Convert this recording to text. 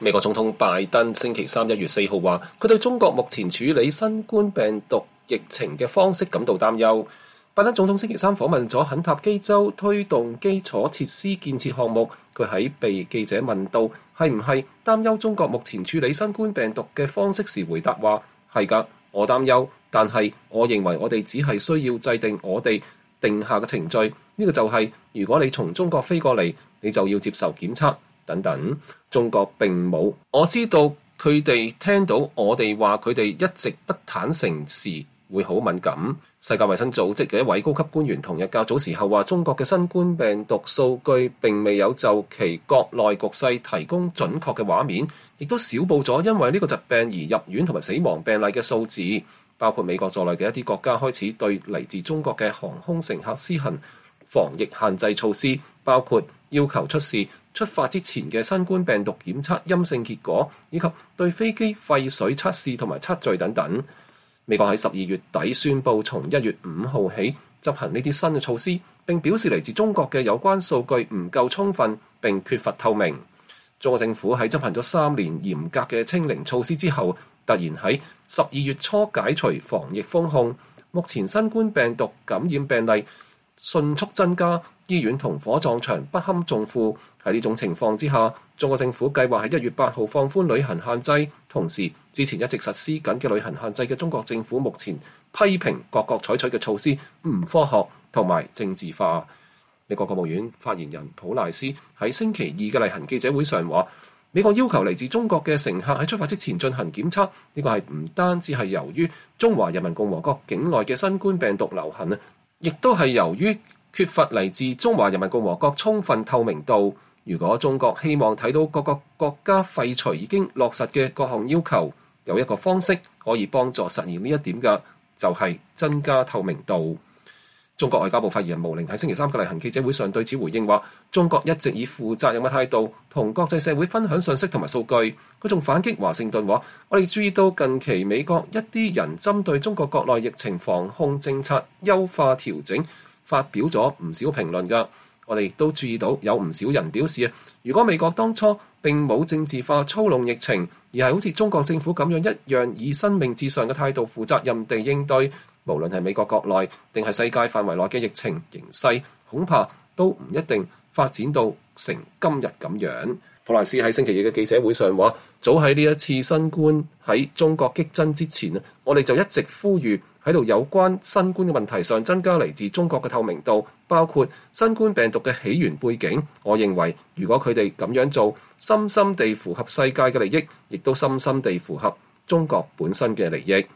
美國總統拜登星期三1月4號話，佢對中國目前處理新冠病毒疫情嘅方式感到擔憂。拜登總統星期三訪問咗肯塔基州推動基礎設施建設項目，佢喺被記者問到係唔係擔憂中國目前處理新冠病毒嘅方式時，回答話係㗎，我擔憂，但係我認為我哋只係需要制定我哋定下嘅程序，呢個就係如果你從中國飛過嚟，你就要接受檢測等等。中國並冇，我知道佢哋聽到我哋話佢哋一直不坦誠時會好敏感。世界衛生組織嘅一位高級官員同日較早時候話，中國嘅新冠病毒數據並未有就其國內局勢提供準確嘅畫面，亦都少報咗因為呢個疾病而入院同埋死亡病例嘅數字。包括美國在內嘅一啲國家開始對嚟自中國嘅航空乘客施行防疫限制措施，包括要求出示出發之前嘅新冠病毒檢測陰性結果，以及對飛機廢水測試同埋測序等等。美國喺12月底宣布從1月5號起執行呢啲新嘅措施，並表示嚟自中國嘅有關數據唔夠充分並缺乏透明。中國政府喺執行咗3年嚴格嘅清零措施之後，突然喺12月初解除防疫封控，目前新冠病毒感染病例迅速增加，醫院同火葬場不堪重負。喺呢種情況之下，中國政府計劃喺1月8號放寬旅行限制，同時之前一直實施緊嘅旅行限制嘅中國政府目前批評各國採取嘅措施唔科學同埋政治化。美國國務院發言人普賴斯喺星期2嘅例行記者會上話，美國要求嚟自中國嘅乘客喺出發之前進行檢測，呢個係唔單止係由於中華人民共和國境內嘅新冠病毒流行，亦都係由於缺乏嚟自中華人民共和國充分透明度。如果中國希望睇到各個國家廢除已經落實嘅各項要求，有一個方式可以幫助實現呢一點嘅，就係增加透明度。中國外交部發言人毛寧喺星期3嘅例行記者會上對此回應話，中國一直以負責任嘅態度同國際社會分享信息同埋數據。佢仲反擊華盛頓話，我哋注意到近期美國一啲人針對中國國內疫情防控政策優化調整發表咗唔少評論㗎。我哋亦都注意到有唔少人表示，如果美國當初並冇政治化操弄疫情，而係好似中國政府咁樣一樣以生命至上嘅態度負責任地應對，無論係美國國內定係世界範圍內嘅疫情形勢，恐怕都唔一定發展到成今日咁樣。普萊斯喺星期2嘅記者會上話，早喺呢一次新冠喺中國激增之前，我哋就一直呼籲喺度有關新冠嘅問題上增加嚟自中國嘅透明度，包括新冠病毒嘅起源背景。我認為如果佢哋咁樣做，深深地符合世界嘅利益，亦都深深地符合中國本身嘅利益。